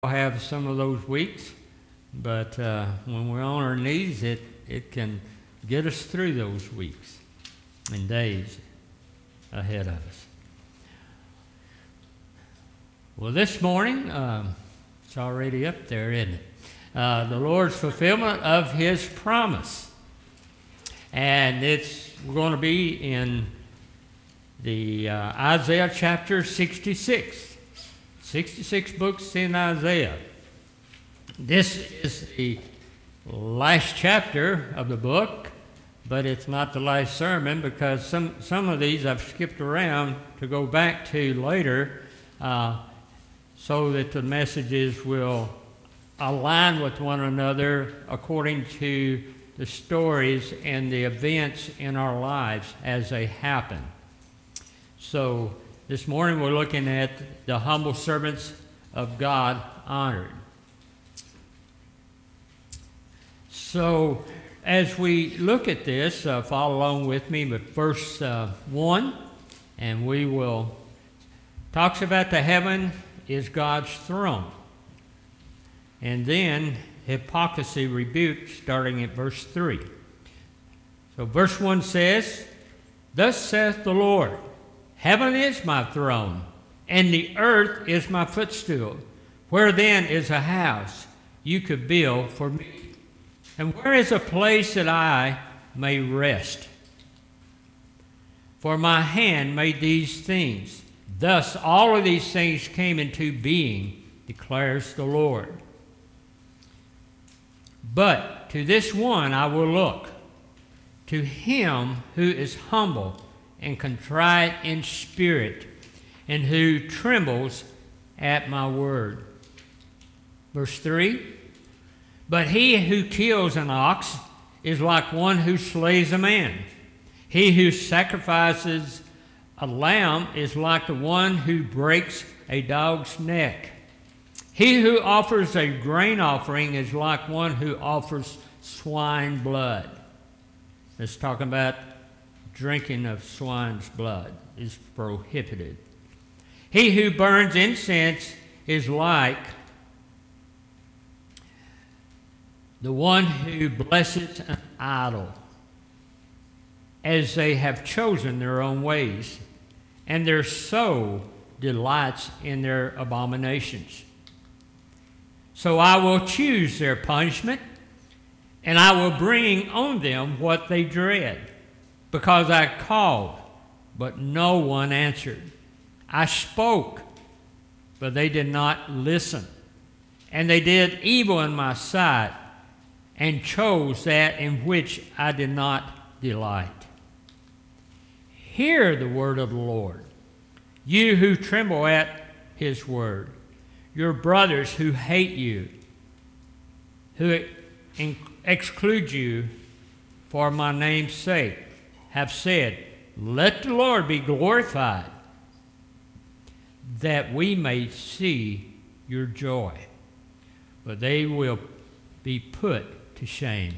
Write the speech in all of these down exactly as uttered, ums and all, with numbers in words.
have some of those weeks, but uh, when we're on our knees, it, it can get us through those weeks and days ahead of us. Well, this morning, um, it's already up there, isn't it? Uh, the Lord's fulfillment of His promise. And it's we're going to be in the uh, Isaiah chapter sixty-six. sixty-six books in Isaiah. This is the last chapter of the book, but it's not the last sermon because some, some of these I've skipped around to go back to later uh, so that the messages will align with one another according to the stories and the events in our lives as they happen. So this morning we're looking at the humble servants of God honored. So as we look at this, uh, follow along with me with verse uh, one, and we will talks about the heaven is God's throne. And then hypocrisy rebuked starting at verse three. So verse one says, "Thus saith the Lord, Heaven is my throne, and the earth is my footstool. Where then is a house you could build for me? And where is a place that I may rest? For my hand made these things. Thus all of these things came into being, declares the Lord. But to this one I will look, to him who is humble and contrite in spirit, and who trembles at my word." Verse three, "But he who kills an ox is like one who slays a man. He who sacrifices a lamb is like the one who breaks a dog's neck. He who offers a grain offering is like one who offers swine blood." It's talking about drinking of swine's blood is prohibited. "He who burns incense is like the one who blesses an idol, as they have chosen their own ways, and their soul delights in their abominations. So I will choose their punishment, and I will bring on them what they dread. Because I called, but no one answered. I spoke, but they did not listen. And they did evil in my sight, and chose that in which I did not delight. Hear the word of the Lord, you who tremble at his word, your brothers who hate you, who exclude you for my name's sake, have said, Let the Lord be glorified, that we may see your joy. But they will be put to shame.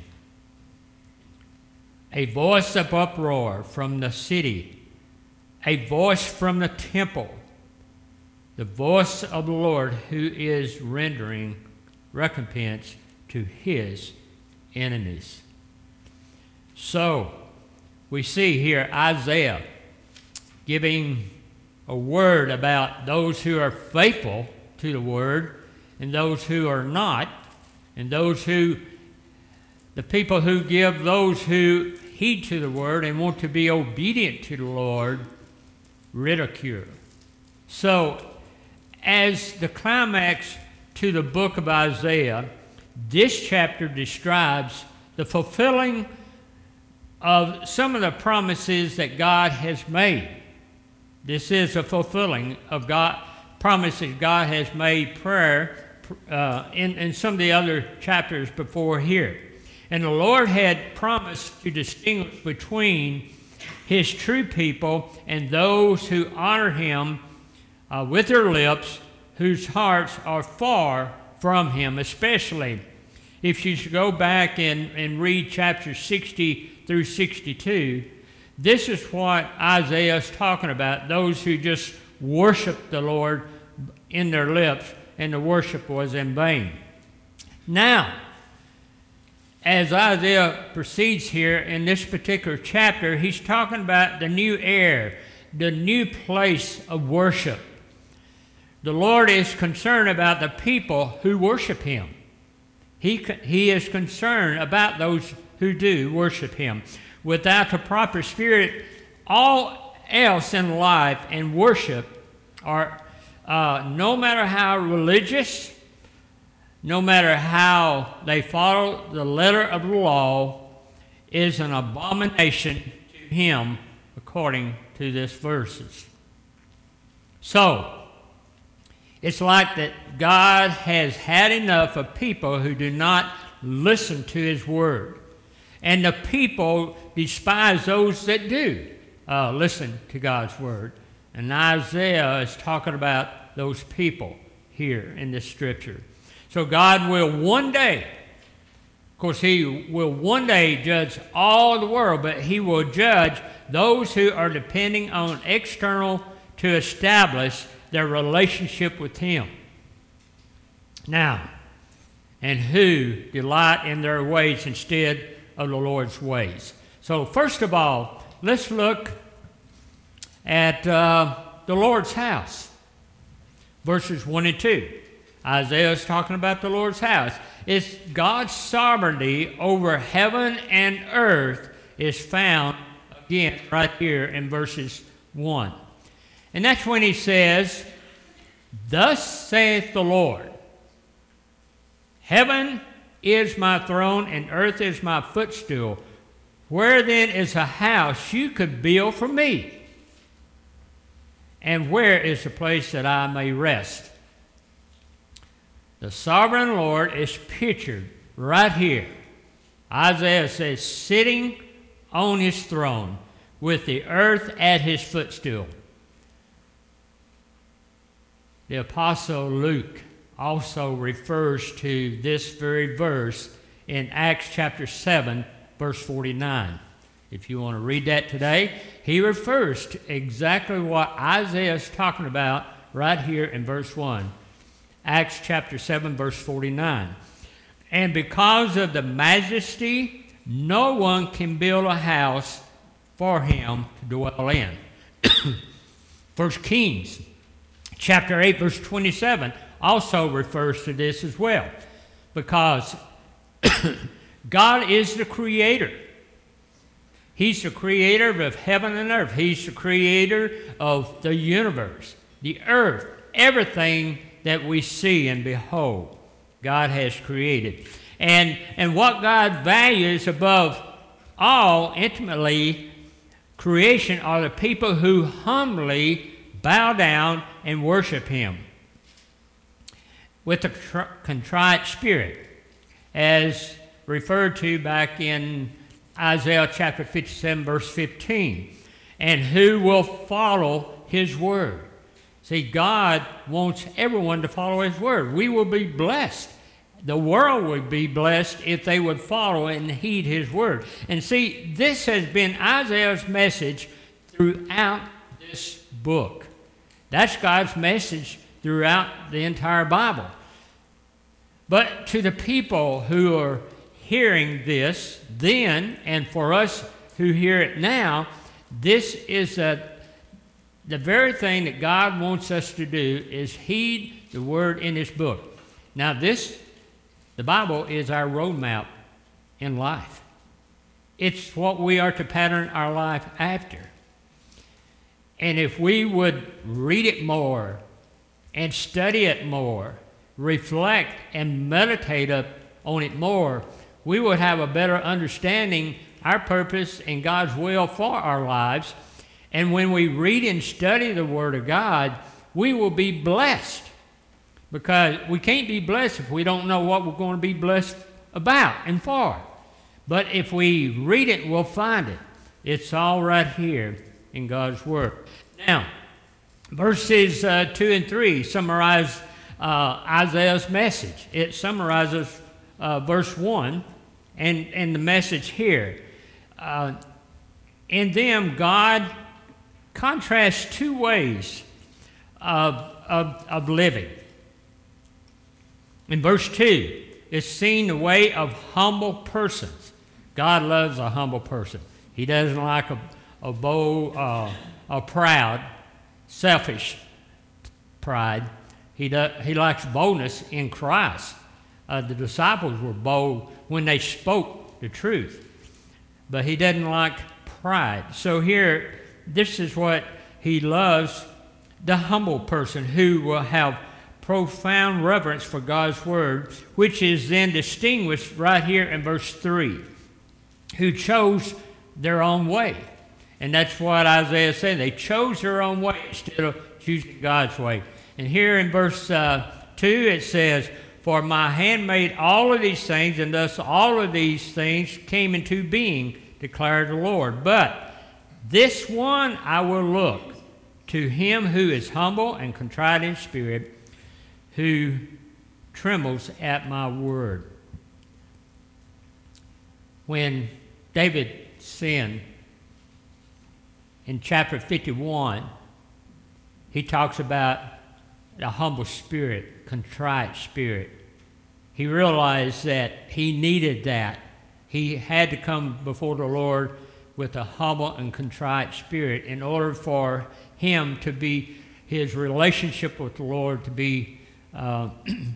A voice of uproar from the city, a voice from the temple, the voice of the Lord who is rendering recompense to his enemies." So, we see here Isaiah giving a word about those who are faithful to the word and those who are not, and those who, the people who give those who heed to the word and want to be obedient to the Lord, ridicule. So, as the climax to the book of Isaiah, this chapter describes the fulfilling of some of the promises that God has made. This is a fulfilling of God promises God has made prayer uh, in, in some of the other chapters before here. And the Lord had promised to distinguish between his true people and those who honor him uh, with their lips, whose hearts are far from him, especially if you go back and, and read chapters sixty through sixty-two, this is what Isaiah is talking about, those who just worship the Lord in their lips, and the worship was in vain. Now, as Isaiah proceeds here in this particular chapter, he's talking about the new air, the new place of worship. The Lord is concerned about the people who worship Him. He, he is concerned about those who do worship Him. Without the proper spirit, all else in life and worship are, uh, no matter how religious, no matter how they follow the letter of the law, is an abomination to Him, according to this verses. So, it's like that God has had enough of people who do not listen to His word. And the people despise those that do uh, listen to God's word. And Isaiah is talking about those people here in this scripture. So God will one day, of course, He will one day judge all the world, but He will judge those who are depending on external to establish their relationship with Him. Now, and who delight in their ways instead of the Lord's ways. So first of all, let's look at uh, the Lord's house, verses one and two. Isaiah is talking about the Lord's house. It's God's sovereignty over heaven and earth is found again right here in verses one. And that's when He says, "Thus saith the Lord, heaven is my throne and earth is my footstool. Where then is a house you could build for me? And where is the place that I may rest?" The sovereign Lord is pictured right here. Isaiah says, sitting on His throne with the earth at His footstool. The Apostle Luke also refers to this very verse in Acts chapter seven, verse forty-nine. If you want to read that today, he refers to exactly what Isaiah is talking about right here in verse one. Acts chapter seven, verse forty-nine. "And because of the majesty, no one can build a house for Him to dwell in." First Kings chapter eight, verse twenty-seven also refers to this as well. Because God is the creator. He's the creator of heaven and earth. He's the creator of the universe, the earth, everything that we see and behold, God has created. And, and what God values above all, intimately, creation are the people who humbly bow down and worship Him with a contrite spirit, as referred to back in Isaiah chapter fifty-seven, verse fifteen, and who will follow His word. See, God wants everyone to follow His word. We will be blessed. The world would be blessed if they would follow and heed His word. And see, this has been Isaiah's message throughout this book. That's God's message throughout the entire Bible. But to the people who are hearing this then, and for us who hear it now, this is a, the very thing that God wants us to do is heed the word in this book. Now this, the Bible is our roadmap in life. It's what we are to pattern our life after. And if we would read it more and study it more, reflect and meditate up on it more, we would have a better understanding our purpose and God's will for our lives. And when we read and study the Word of God, we will be blessed. Because we can't be blessed if we don't know what we're going to be blessed about and for. But if we read it, we'll find it. It's all right here in God's Word. Now, verses uh, two and three summarize uh, Isaiah's message. It summarizes uh, verse one and, and the message here. Uh, in them, God contrasts two ways of, of, of living. In verse two, it's seen the way of humble persons. God loves a humble person. He doesn't like a, a bold, uh, a proud, selfish pride. He, does, he likes boldness in Christ. Uh, the disciples were bold when they spoke the truth, but he doesn't like pride. So here, this is what he loves, the humble person who will have profound reverence for God's word, which is then distinguished right here in verse three, who chose their own way. And that's what Isaiah said. They chose their own way instead of choosing God's way. And here in verse uh, two it says, "For my hand made all of these things, and thus all of these things came into being, declared the Lord. But this one I will look, to him who is humble and contrite in spirit, who trembles at my word." When David sinned in chapter fifty-one, he talks about a humble spirit, contrite spirit. He realized that he needed that. He had to come before the Lord with a humble and contrite spirit in order for him to be, his relationship with the Lord to be uh,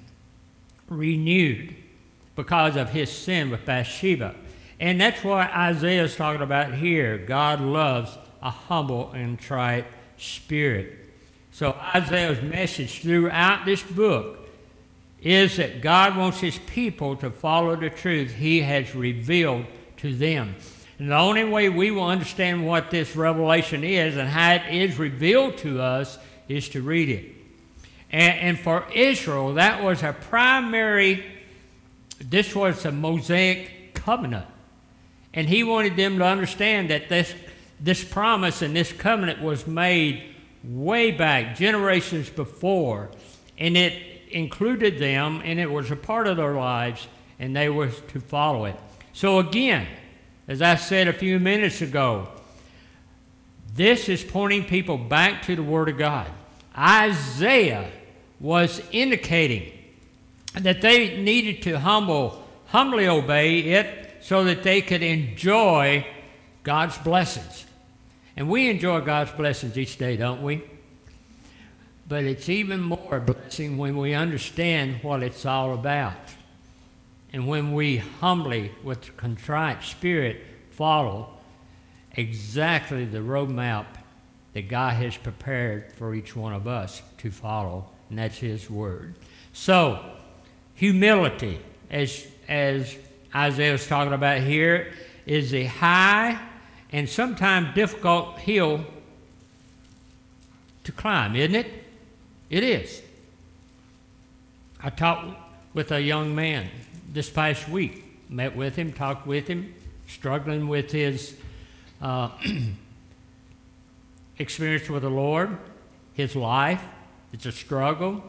renewed because of his sin with Bathsheba. And that's what Isaiah is talking about here. God loves a humble and contrite spirit. So Isaiah's message throughout this book is that God wants his people to follow the truth he has revealed to them. And the only way we will understand what this revelation is and how it is revealed to us is to read it. And, and for Israel, that was a primary, this was a Mosaic covenant. And he wanted them to understand that this, this promise and this covenant was made way back, generations before. And it included them, and it was a part of their lives, and they were to follow it. So again, as I said a few minutes ago, this is pointing people back to the Word of God. Isaiah was indicating that they needed to humble, humbly obey it so that they could enjoy God's blessings. And we enjoy God's blessings each day, don't we? But it's even more a blessing when we understand what it's all about. And when we humbly, with a contrite spirit, follow exactly the roadmap that God has prepared for each one of us to follow, and that's his word. So, humility, as, as Isaiah is talking about here, is a high and sometimes difficult hill to climb, isn't it? It is. I talked with a young man this past week, met with him, talked with him, struggling with his uh, experience with the Lord, his life. It's a struggle.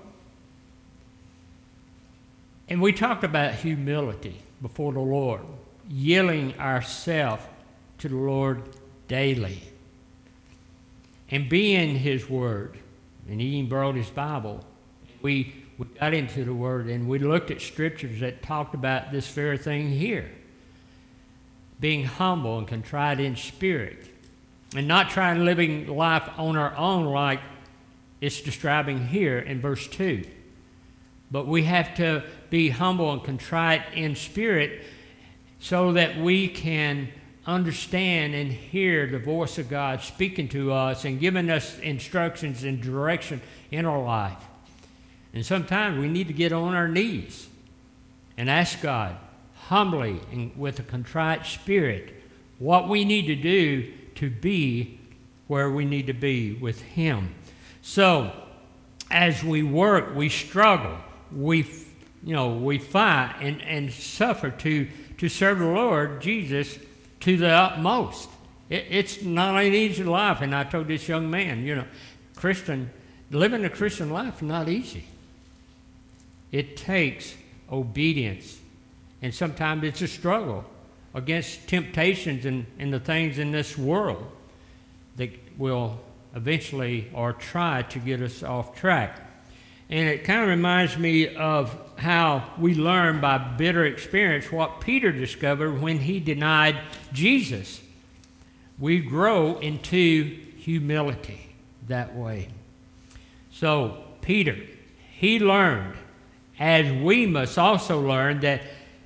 And we talked about humility before the Lord, yielding ourselves to the Lord daily, and being his word. And he even brought his Bible. We, we got into the word, and we looked at scriptures that talked about this very thing here. Being humble and contrite in spirit, and not trying living life on our own like it's describing here in verse two. But we have to be humble and contrite in spirit so that we can understand and hear the voice of God speaking to us and giving us instructions and direction in our life. And sometimes we need to get on our knees and ask God humbly and with a contrite spirit what we need to do to be where we need to be with him. So as we work, we struggle, we you know we fight and, and suffer to to serve the Lord Jesus to the utmost. It, it's not an easy life. And I told this young man, you know, Christian, living a Christian life is not easy. It takes obedience. And sometimes it's a struggle against temptations and, and the things in this world that will eventually or try to get us off track. And it kind of reminds me of how we learn by bitter experience what Peter discovered when he denied Jesus. We grow into humility that way. So Peter, he learned, as we must also learn, that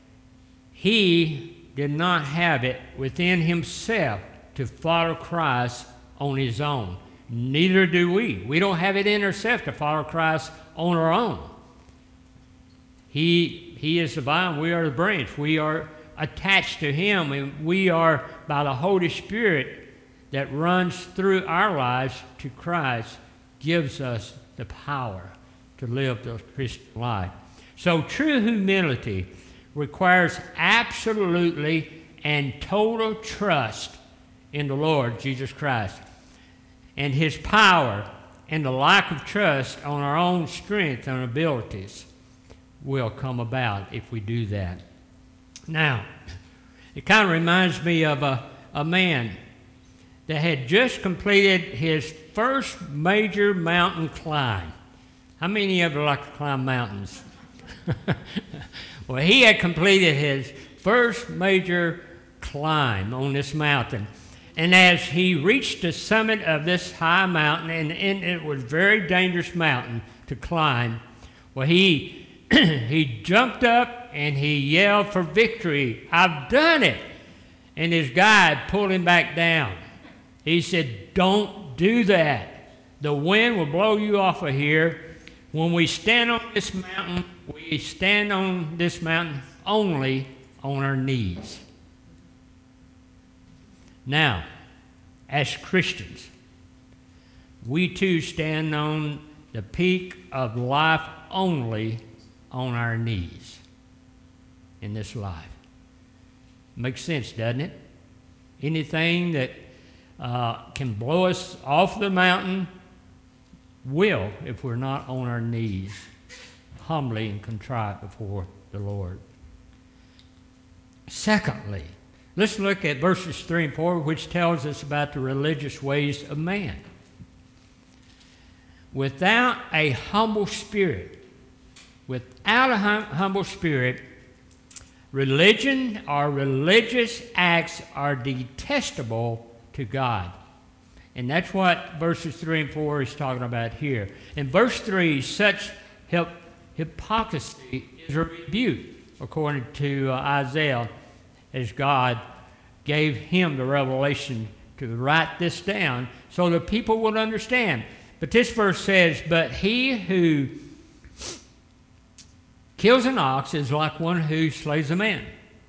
he did not have it within himself to follow Christ on his own. Neither do we. We don't have it in ourselves to follow Christ on our own. He, he is the vine, we are the branch. We are attached to him, and we are, by the Holy Spirit that runs through our lives to Christ, gives us the power to live the Christian life. So true humility requires absolutely and total trust in the Lord Jesus Christ. And his power and the lack of trust on our own strength and abilities will come about if we do that. Now, it kind of reminds me of a, a man that had just completed his first major mountain climb. How many of you like to climb mountains? Well, he had completed his first major climb on this mountain. And as he reached the summit of this high mountain, and, and it was a very dangerous mountain to climb, well, he, he jumped up and he yelled for victory. I've done it. And his guide pulled him back down. He said, don't do that. The wind will blow you off of here. When we stand on this mountain, we stand on this mountain only on our knees. Now, as Christians, we too stand on the peak of life only on our knees in this life. Makes sense, doesn't it? Anything that uh, can blow us off the mountain will if we're not on our knees, humbly and contrite before the Lord. Secondly, let's look at verses three and four, which tells us about the religious ways of man. Without a humble spirit, without a hum- humble spirit, religion or religious acts are detestable to God. And that's what verses three and four is talking about here. In verse three, such hip- hypocrisy is a rebuke, according to uh, Isaiah, as God gave him the revelation to write this down so the people would understand. But this verse says, but he who kills an ox is like one who slays a man.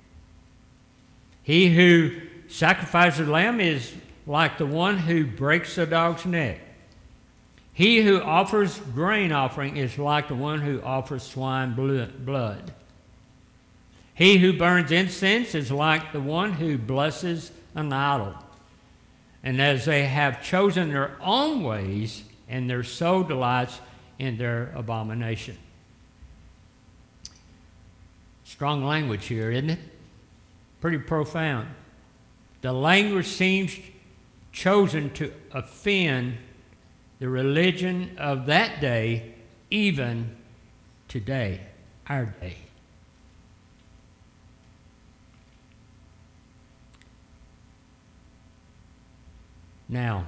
He who sacrifices a lamb is like the one who breaks a dog's neck. He who offers grain offering is like the one who offers swine blood. He who burns incense is like the one who blesses an idol. And as they have chosen their own ways, and their soul delights in their abomination. Strong language here, isn't it? Pretty profound. The language seems chosen to offend the religion of that day, even today, our day. Now,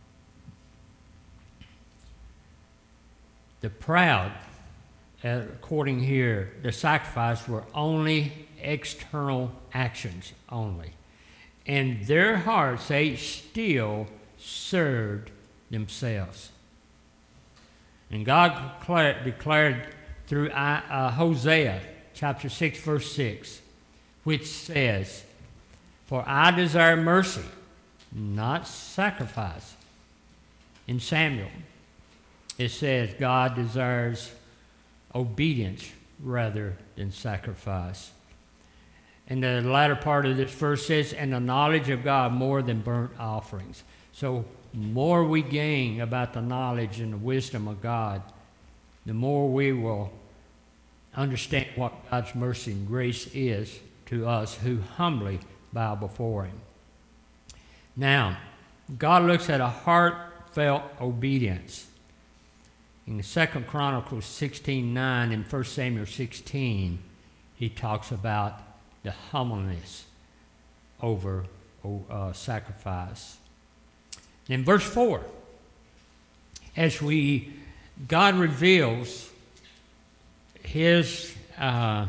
the proud, according here, the sacrifice were only external actions only. In their hearts, they still served themselves. And God declared, declared through uh, Hosea chapter six, verse six, which says, for I desire mercy, not sacrifice. In Samuel, it says God desires obedience rather than sacrifice. And the latter part of this verse says, and the knowledge of God more than burnt offerings. So more we gain about the knowledge and the wisdom of God, the more we will understand what God's mercy and grace is to us who humbly bow before him. Now, God looks at a heartfelt obedience. In Second Chronicles sixteen nine and First Samuel sixteen, he talks about the humbleness over uh, sacrifice. In verse four, as we, God reveals his uh,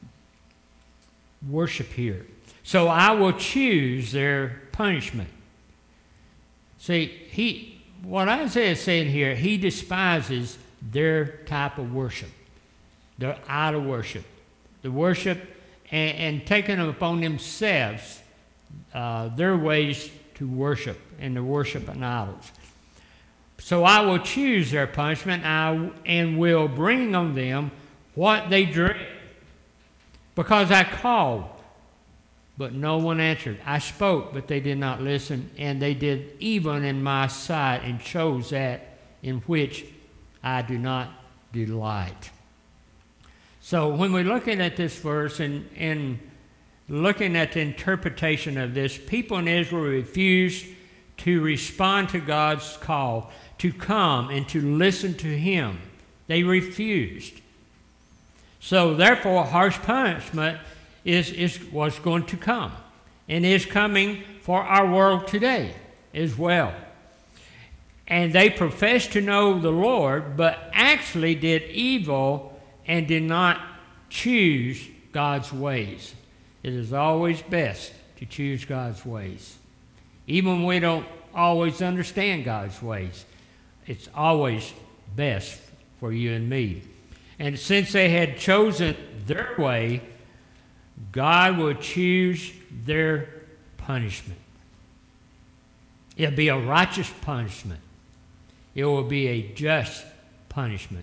worship here. So I will choose their punishment. See, he, what Isaiah is saying here, he despises their type of worship, their idol worship, the worship and, and taking upon themselves uh, their ways to worship and to worship an idols. So I will choose their punishment I, and will bring on them what they dread. Because I called, but no one answered. I spoke, but they did not listen, and they did evil in my sight and chose that in which I do not delight. So when we're looking at this verse and, and looking at the interpretation of this, people in Israel refused to respond to God's call, to come and to listen to him. They refused. So therefore, harsh punishment is, is was going to come and is coming for our world today as well. And they professed to know the Lord, but actually did evil and did not choose God's ways. It is always best to choose God's ways. Even when we don't always understand God's ways, it's always best for you and me. And since they had chosen their way, God will choose their punishment. It'll be a righteous punishment. It will be a just punishment.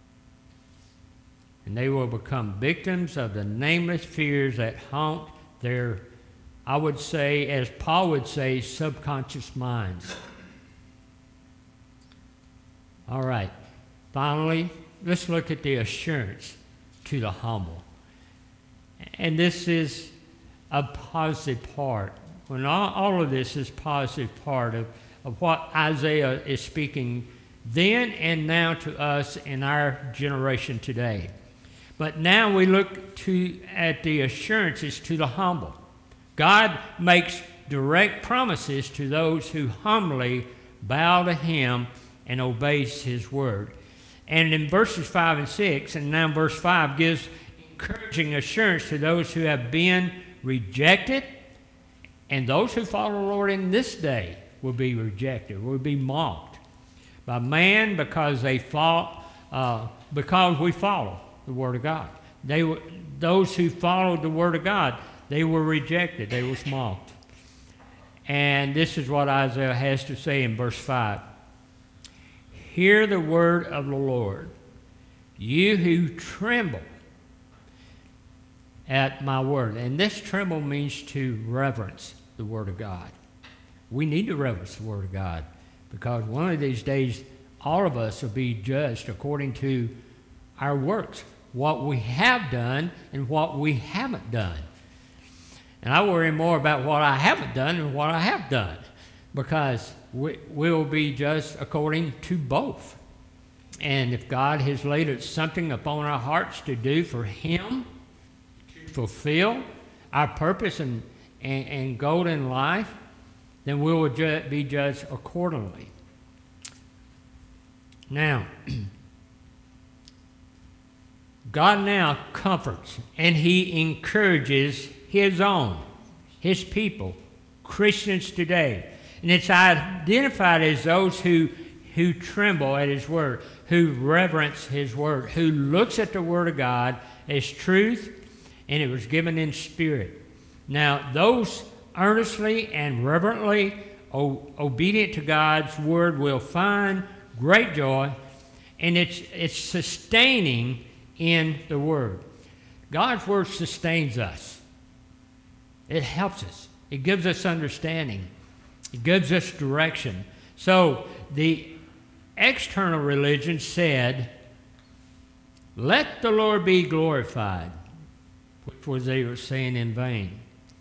And they will become victims of the nameless fears that haunt their, I would say, as Paul would say, subconscious minds. All right. Finally, let's look at the assurance to the humble. And this is a positive part. When all, all of this is positive part of, of what Isaiah is speaking then and now to us in our generation today. But now we look to at the assurances to the humble. God makes direct promises to those who humbly bow to him and obeys his word. And in verses five and six, and now verse five gives encouraging assurance to those who have been rejected, and those who follow the Lord in this day will be rejected, will be mocked by man because they fall, uh, because we follow the Word of God. They were, those who followed the Word of God, they were rejected, they were mocked. And this is what Isaiah has to say in verse five. Hear the word of the Lord, you who tremble at my word. And this tremble means to reverence the word of God. We need to reverence the word of God because one of these days all of us will be judged according to our works, what we have done and what we haven't done. And I worry more about what I haven't done than what I have done, because we will be judged according to both. And if God has laid something upon our hearts to do for him, to fulfill our purpose and, and, and goal in life, then we will ju- be judged accordingly. Now, God now comforts and he encourages his own, his people, Christians today. And it's identified as those who, who tremble at his word, who reverence his word, who looks at the word of God as truth, and it was given in spirit. Now, those earnestly and reverently o- obedient to God's word will find great joy, and it's, it's sustaining in the word. God's word sustains us. It helps us. It gives us understanding. It gives us direction. So the external religion said, let the Lord be glorified, which was they were saying in vain.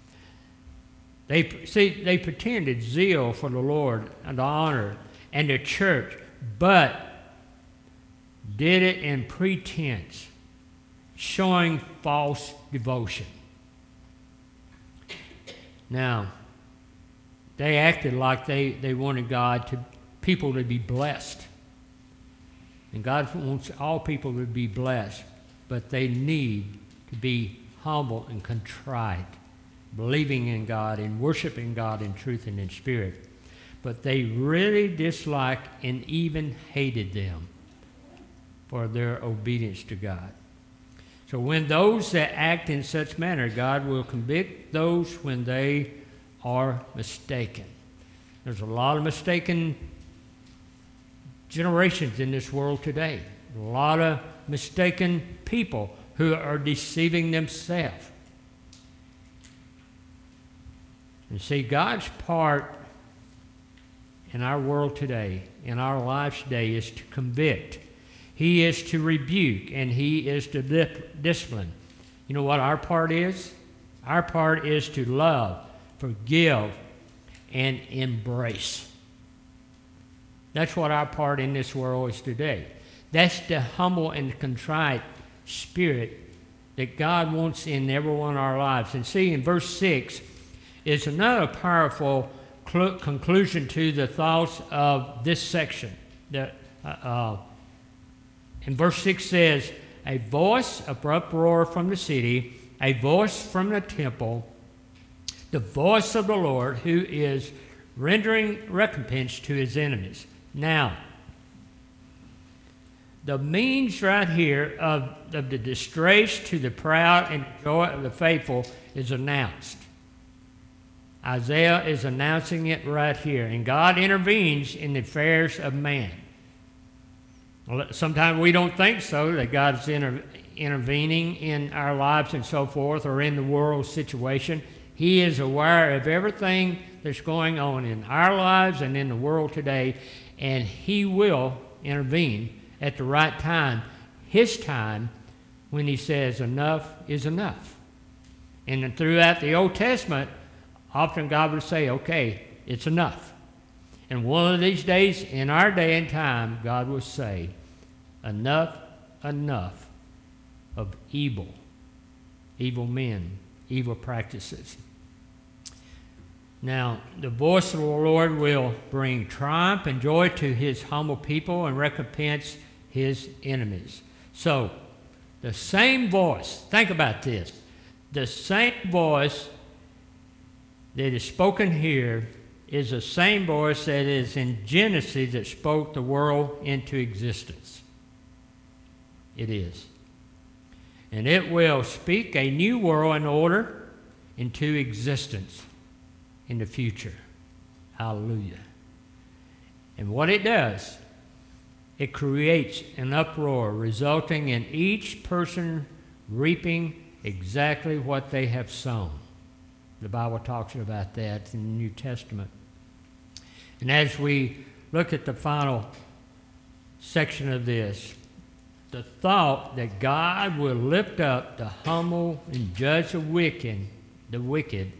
They see they pretended zeal for the Lord and the honor and the church, but did it in pretense, showing false devotion. Now, they acted like they, they wanted God to, people to be blessed. And God wants all people to be blessed, but they need to be humble and contrite, believing in God and worshiping God in truth and in spirit. But they really disliked and even hated them for their obedience to God. So when those that act in such manner, God will convict those when they are mistaken. There's a lot of mistaken generations in this world today. A lot of mistaken people who are deceiving themselves. And see, God's part in our world today, in our lives today, is to convict. He is to rebuke, and He is to dip, discipline. You know what our part is? Our part is to love, forgive, and embrace. That's what our part in this world is today. That's the humble and contrite spirit that God wants in every one of our lives. And see, in verse six is another powerful cl- conclusion to the thoughts of this section. The, uh, uh, and verse six says, a voice of uproar from the city, a voice from the temple, the voice of the Lord who is rendering recompense to His enemies. Now, the means right here of, of the disgrace to the proud and joy of the faithful is announced. Isaiah is announcing it right here, and God intervenes in the affairs of man. Sometimes we don't think so, that God's inter- intervening in our lives and so forth, or in the world situation. He is aware of everything that's going on in our lives and in the world today, and He will intervene at the right time, His time, when He says enough is enough. And throughout the Old Testament, often God would say, okay, it's enough. And one of these days, in our day and time, God will say, enough, enough of evil, evil men, evil practices. Now, the voice of the Lord will bring triumph and joy to His humble people and recompense His enemies. So, the same voice, think about this, the same voice that is spoken here is the same voice that is in Genesis that spoke the world into existence. It is. And it will speak a new world and order into existence in the future. Hallelujah. And what it does, it creates an uproar resulting in each person reaping exactly what they have sown. The Bible talks about that in the New Testament. And as we look at the final section of this, the thought that God will lift up the humble and judge the wicked, the wicked,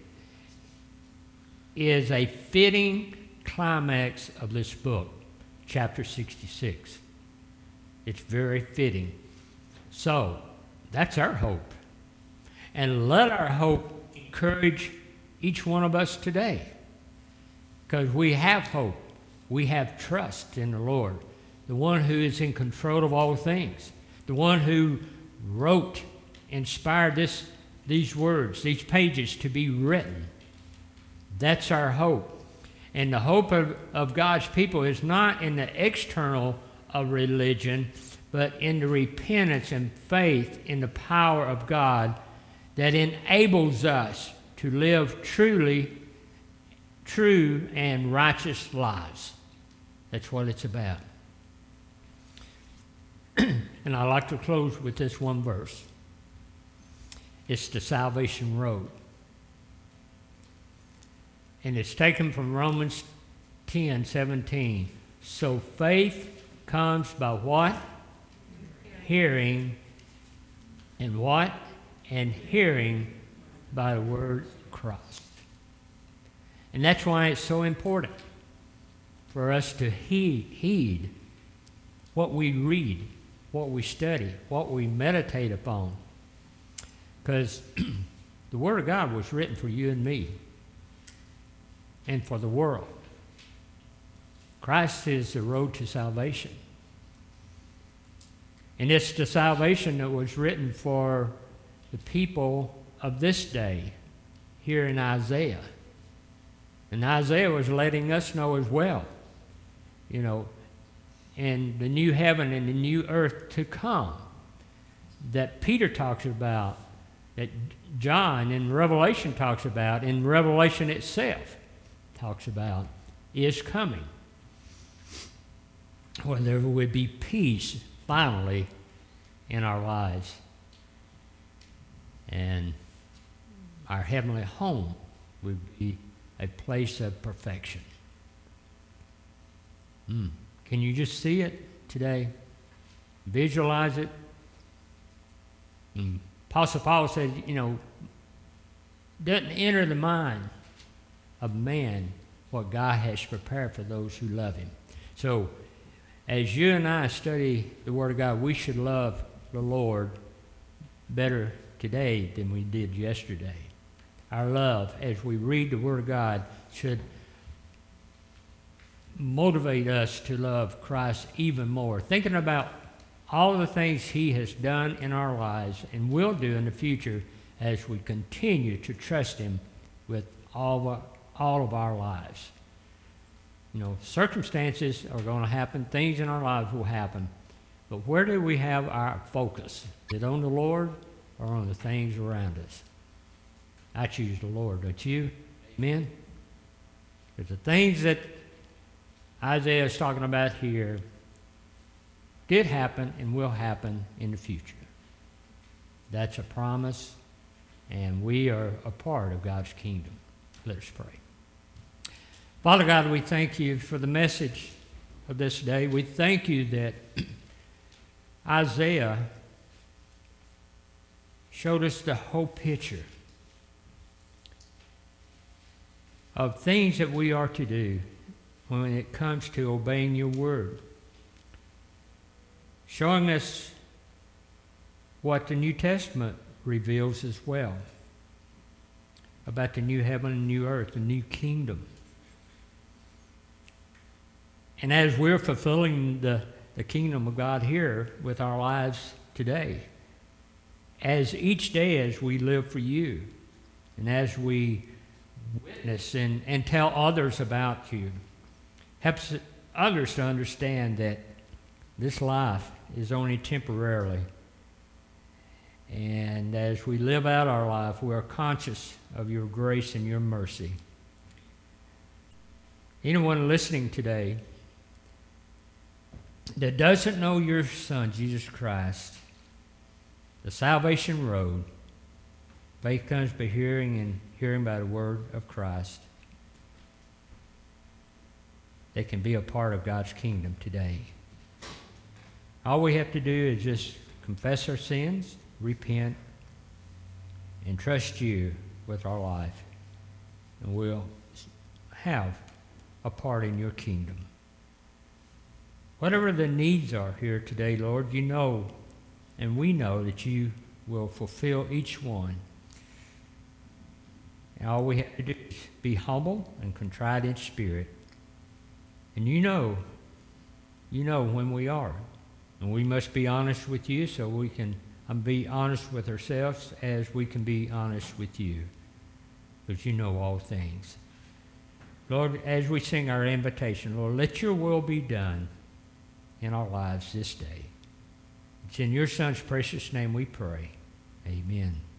is a fitting climax of this book, chapter sixty-six. It's very fitting. So, that's our hope. And let our hope encourage each one of us today. Because we have hope. We have trust in the Lord, the one who is in control of all things, the one who wrote, inspired this, these words, these pages to be written. That's our hope. And the hope of, of God's people is not in the external of religion, but in the repentance and faith in the power of God that enables us to live truly true and righteous lives. That's what it's about. And I like to close with this one verse. It's the salvation road. And it's taken from Romans ten seventeen. So faith comes by what? Hearing. And what? And hearing by the word of Christ. And that's why it's so important for us to heed, heed what we read what we study, what we meditate upon. Because the Word of God was written for you and me and for the world. Christ is the road to salvation. And it's the salvation that was written for the people of this day here in Isaiah. And Isaiah was letting us know as well, you know, and the new heaven and the new earth to come that Peter talks about, that John in Revelation talks about, and Revelation itself talks about, is coming. Where there would be peace finally in our lives. And our heavenly home would be a place of perfection. Mm. Can you just see it today? Visualize it? Mm. Apostle Paul said, you know, doesn't enter the mind of man what God has prepared for those who love him. So, as you and I study the Word of God, we should love the Lord better today than we did yesterday. Our love, as we read the Word of God, should motivate us to love Christ even more. Thinking about all the things He has done in our lives and will do in the future as we continue to trust Him with all of, all of our lives. You know, circumstances are going to happen, things in our lives will happen, but where do we have our focus? Is it on the Lord or on the things around us? I choose the Lord, don't you? Amen? Because the things that Isaiah is talking about here did happen and will happen in the future. That's a promise, and we are a part of God's kingdom. Let us pray. Father God, we thank you for the message of this day. We thank you that Isaiah showed us the whole picture of things that we are to do when it comes to obeying your word. Showing us what the New Testament reveals as well about the new heaven and new earth, the new kingdom. And as we're fulfilling the, the kingdom of God here with our lives today, as each day as we live for you, and as we witness and, and tell others about you, helps others to understand that this life is only temporarily. And as we live out our life, we are conscious of your grace and your mercy. Anyone listening today that doesn't know your Son, Jesus Christ, the salvation road, faith comes by hearing, and hearing by the word of Christ, they can be a part of God's kingdom today. All we have to do is just confess our sins, repent, and trust you with our life, and we'll have a part in your kingdom. Whatever the needs are here today, Lord, you know, and we know that you will fulfill each one. And all we have to do is be humble and contrite in spirit. And you know, you know when we are. And we must be honest with you so we can um, be honest with ourselves as we can be honest with you. Because you know all things. Lord, as we sing our invitation, Lord, let your will be done in our lives this day. It's in your Son's precious name we pray. Amen.